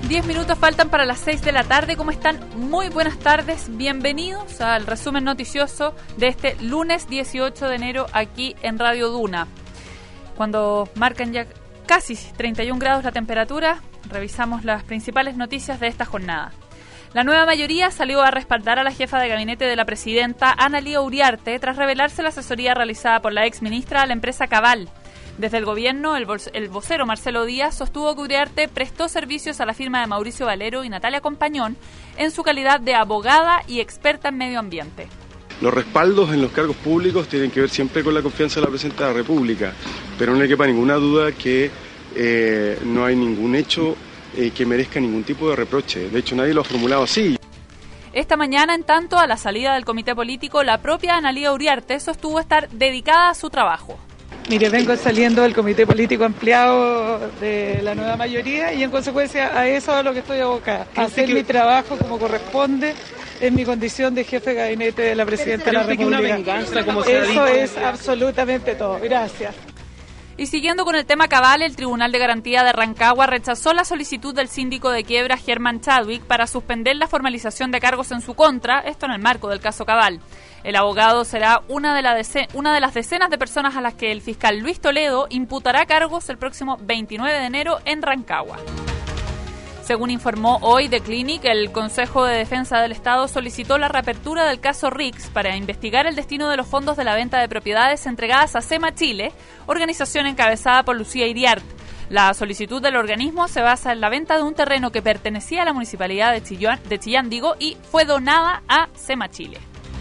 10 minutos faltan para las 6 de la tarde. ¿Cómo están? Muy buenas tardes. Bienvenidos al resumen noticioso de este lunes 18 de enero aquí en Radio Duna. Cuando marcan ya casi 31 grados la temperatura, revisamos las principales noticias de esta jornada. La nueva mayoría salió a respaldar a la jefa de gabinete de la presidenta, Ana Lía Uriarte, tras revelarse la asesoría realizada por la exministra a la empresa Cabal. Desde el gobierno, el vocero Marcelo Díaz sostuvo que Uriarte prestó servicios a la firma de Mauricio Valero y Natalia Compañón en su calidad de abogada y experta en medio ambiente. Los respaldos en los cargos públicos tienen que ver siempre con la confianza de la presidenta de la República, pero no le quepa ninguna duda que no hay ningún hecho que merezca ningún tipo de reproche. De hecho, nadie lo ha formulado así. Esta mañana, en tanto, a la salida del comité político, la propia Ana Lía Uriarte sostuvo estar dedicada a su trabajo. Mire, vengo saliendo del comité político ampliado de la nueva mayoría y en consecuencia a eso es a lo que estoy abocada, a hacer mi trabajo como corresponde en mi condición de jefe de gabinete de la presidenta de la República. Eso es absolutamente todo. Gracias. Y siguiendo con el tema Cabal, el Tribunal de Garantía de Rancagua rechazó la solicitud del síndico de quiebra Germán Chadwick para suspender la formalización de cargos en su contra, esto en el marco del caso Cabal. El abogado será una de las decenas de personas a las que el fiscal Luis Toledo imputará cargos el próximo 29 de enero en Rancagua. Según informó hoy The Clinic, el Consejo de Defensa del Estado solicitó la reapertura del caso Rix para investigar el destino de los fondos de la venta de propiedades entregadas a SEMA Chile, organización encabezada por Lucía Iriart. La solicitud del organismo se basa en la venta de un terreno que pertenecía a la municipalidad de Chillán, y fue donada a SEMA Chile.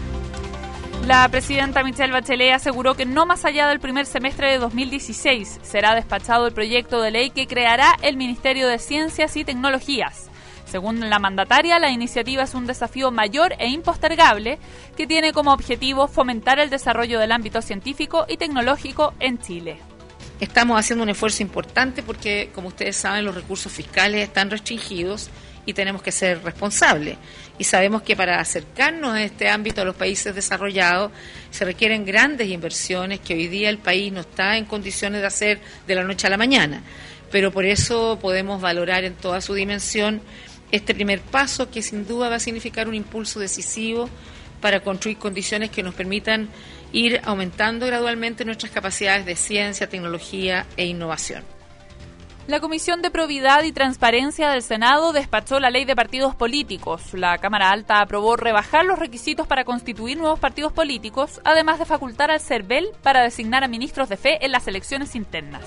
La presidenta Michelle Bachelet aseguró que no más allá del primer semestre de 2016 será despachado el proyecto de ley que creará el Ministerio de Ciencias y Tecnologías. Según la mandataria, la iniciativa es un desafío mayor e impostergable que tiene como objetivo fomentar el desarrollo del ámbito científico y tecnológico en Chile. Estamos haciendo un esfuerzo importante porque, como ustedes saben, los recursos fiscales están restringidos y tenemos que ser responsables. Y sabemos que para acercarnos a este ámbito a los países desarrollados se requieren grandes inversiones que hoy día el país no está en condiciones de hacer de la noche a la mañana. Pero por eso podemos valorar en toda su dimensión este primer paso que sin duda va a significar un impulso decisivo para construir condiciones que nos permitan ir aumentando gradualmente nuestras capacidades de ciencia, tecnología e innovación. La Comisión de Probidad y Transparencia del Senado despachó la ley de partidos políticos. La Cámara Alta aprobó rebajar los requisitos para constituir nuevos partidos políticos, además de facultar al CERVEL para designar a ministros de fe en las elecciones internas.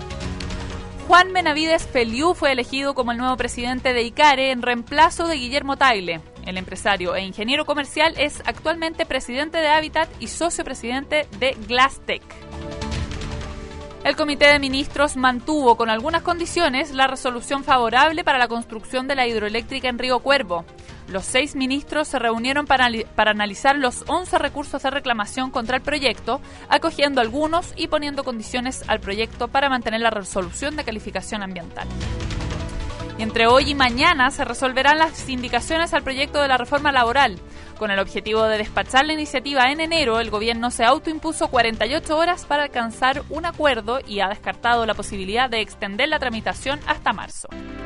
Juan Benavides Feliú fue elegido como el nuevo presidente de ICARE en reemplazo de Guillermo Tagle. El empresario e ingeniero comercial es actualmente presidente de Habitat y socio presidente de Glasstec. El Comité de Ministros mantuvo con algunas condiciones la resolución favorable para la construcción de la hidroeléctrica en Río Cuervo. Los 6 ministros se reunieron para analizar los 11 recursos de reclamación contra el proyecto, acogiendo algunos y poniendo condiciones al proyecto para mantener la resolución de calificación ambiental. Y entre hoy y mañana se resolverán las indicaciones al proyecto de la reforma laboral. Con el objetivo de despachar la iniciativa en enero, el gobierno se autoimpuso 48 horas para alcanzar un acuerdo y ha descartado la posibilidad de extender la tramitación hasta marzo.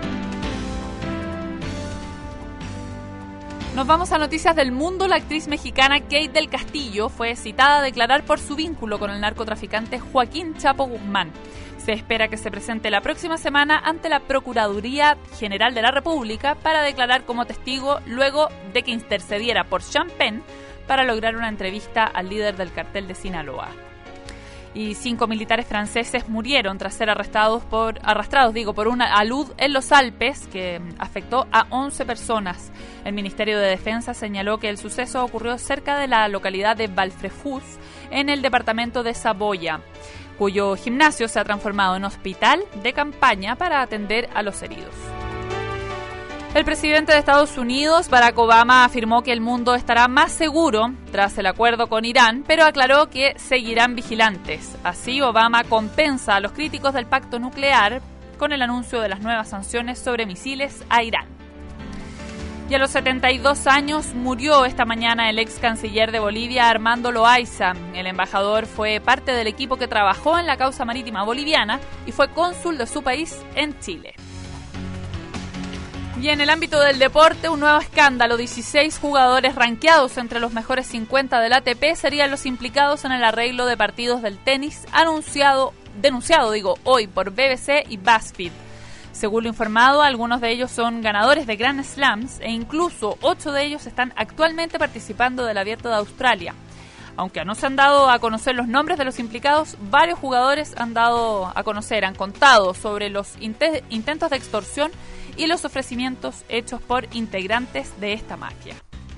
Nos vamos a noticias del mundo. La actriz mexicana Kate del Castillo fue citada a declarar por su vínculo con el narcotraficante Joaquín Chapo Guzmán. Se espera que se presente la próxima semana ante la Procuraduría General de la República para declarar como testigo luego de que intercediera por Sean Penn para lograr una entrevista al líder del cartel de Sinaloa. Y 5 militares franceses murieron tras ser arrastrados por una alud en los Alpes que afectó a 11 personas. El Ministerio de Defensa señaló que el suceso ocurrió cerca de la localidad de Valfrejus, en el departamento de Saboya, cuyo gimnasio se ha transformado en hospital de campaña para atender a los heridos. El presidente de Estados Unidos, Barack Obama, afirmó que el mundo estará más seguro tras el acuerdo con Irán, pero aclaró que seguirán vigilantes. Así, Obama compensa a los críticos del pacto nuclear con el anuncio de las nuevas sanciones sobre misiles a Irán. Y a los 72 años murió esta mañana el ex canciller de Bolivia, Armando Loaiza. El embajador fue parte del equipo que trabajó en la causa marítima boliviana y fue cónsul de su país en Chile. Y en el ámbito del deporte, un nuevo escándalo. 16 jugadores rankeados entre los mejores 50 del ATP serían los implicados en el arreglo de partidos del tenis denunciado hoy por BBC y BuzzFeed. Según lo informado, algunos de ellos son ganadores de Grand Slams e incluso 8 de ellos están actualmente participando del Abierto de Australia. Aunque no se han dado a conocer los nombres de los implicados, varios jugadores han contado sobre los intentos de extorsión y los ofrecimientos hechos por integrantes de esta mafia.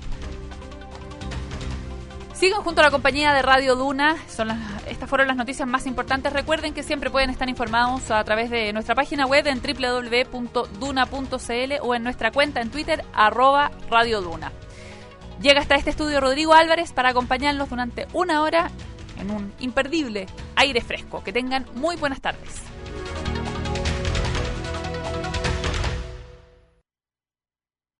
Sigan junto a la compañía de Radio Duna. Estas fueron las noticias más importantes. Recuerden que siempre pueden estar informados a través de nuestra página web en www.duna.cl o en nuestra cuenta en Twitter @radioduna. Llega hasta este estudio Rodrigo Álvarez para acompañarlos durante una hora en un imperdible aire fresco. Que tengan muy buenas tardes.